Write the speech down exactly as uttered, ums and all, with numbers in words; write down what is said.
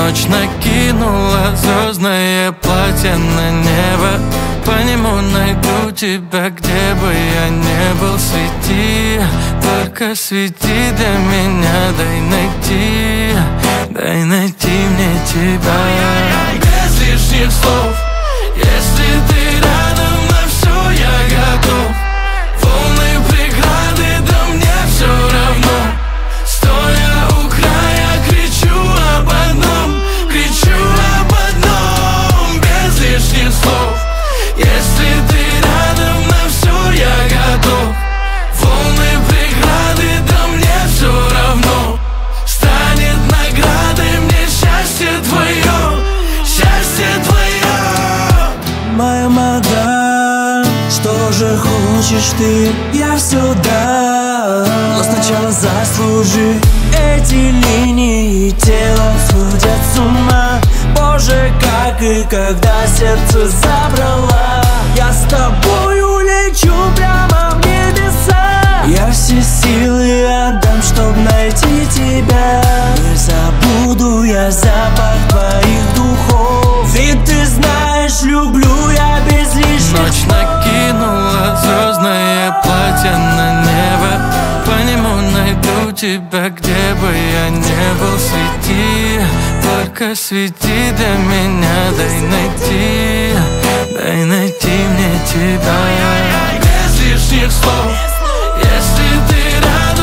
Ночь накинула звездное платье на небо. По нему найду тебя, где бы я не был. Свети, только свети для меня. Дай найти, дай найти мне тебя. Без лишних слов, если ты рядом, на все я готов. Волны, преграды, да мне все равно. Стоя у края, кричу об одном, кричу об одном. Без лишних слов, если ты рядом, на все я готов. Волны, преграды, да мне все равно. Станет наградой мне счастье твое, счастье твое. Моя мадам, что же хочешь ты? Я все дам, но сначала заслужи. Эти линии тела сводят с ума. Боже, как и когда сердце забрала. Я с тобою лечу прямо в небеса. Я все силы отдам, чтоб найти тебя. Не забуду я запах твоих духов. Ведь ты знаешь, люблю я без лишних. Ночь накинула звездное платье на небо. По нему найду тебя, где бы я не был. Свети, только свети для меня. Дай найти, дай найти мне тебя. Без лишних слов, если ты рядом.